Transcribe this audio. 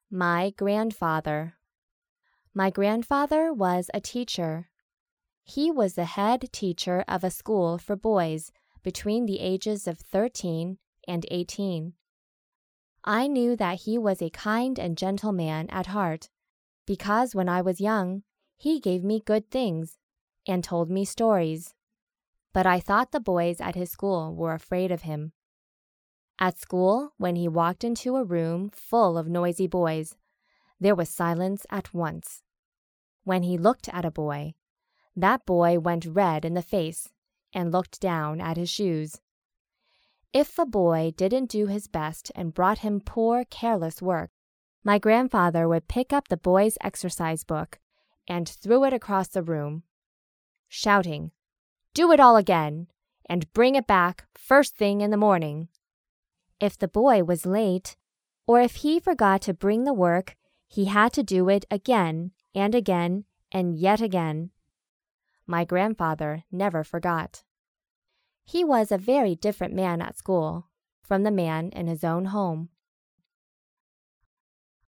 My grandfather. My grandfather was a teacher. He was the head teacher of a school for boys between the ages of 13 and 18. I knew that he was a kind and gentle man at heart, because when I was young, he gave me good things and told me stories. But I thought the boys at his school were afraid of him. At school, when he walked into a room full of noisy boys, there was silence at once. When he looked at a boy, that boy went red in the face and looked down at his shoes. If a boy didn't do his best and brought him poor, careless work, my grandfather would pick up the boy's exercise book and threw it across the room, shouting, "Do it all again, and bring it back first thing in the morning." If the boy was late, or if he forgot to bring the work, he had to do it again and again and yet again. My grandfather never forgot. He was a very different man at school from the man in his own home.